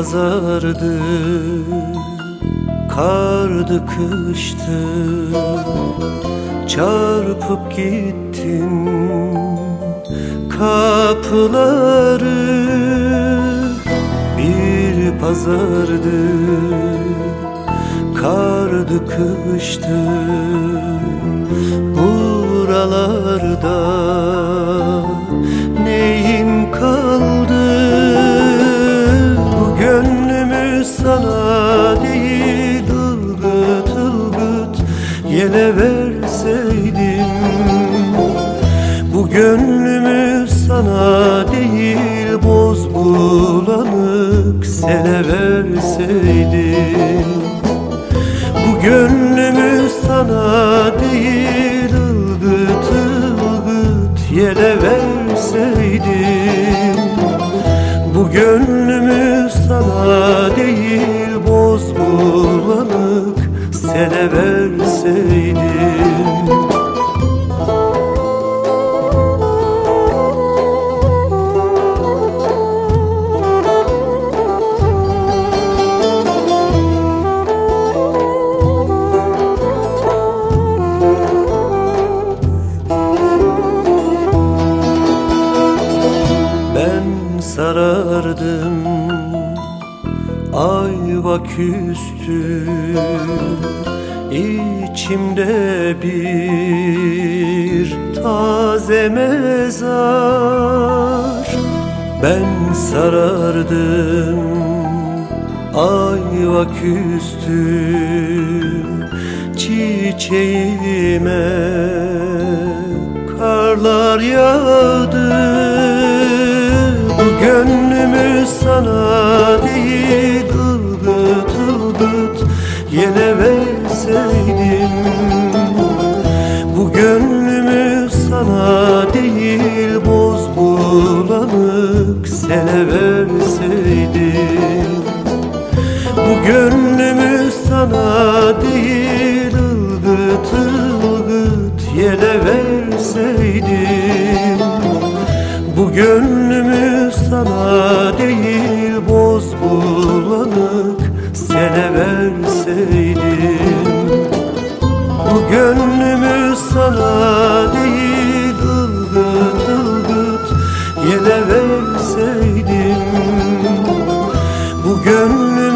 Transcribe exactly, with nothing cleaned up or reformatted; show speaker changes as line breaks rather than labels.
pazardı, kardı kıştı, çarpıp gittin kapıları. Bir pazardı, kardı kıştı, buralarda neyim kaldı? Bu gönlümü sana değil ılgıt ılgıt yele verseydim. Bu gönlümü sana değil boz bulanık sele verseydim. Bu gönlümü sana değil ılgıt ılgıt yele verseydim. Bu gönlümü sana değil boz bulanık sele verseydim. Sarardım ayva küstü, içimde bir taze mezar. Ben sarardım ayva küstü, çiçeğime karlar yağdı. Bu gönlümü sana değil ılgıt ılgıt yele verseydim. Bu gönlümü sana değil boz bulanık sele verseydim. Bu gönlümü sana değil ılgıt ılgıt yele verseydim. Bu gönlümü sana değil boz bulanık sele verseydim. Bu gönlümü sana değil ılgıt ılgıt yele verseydim. Bu gönlümü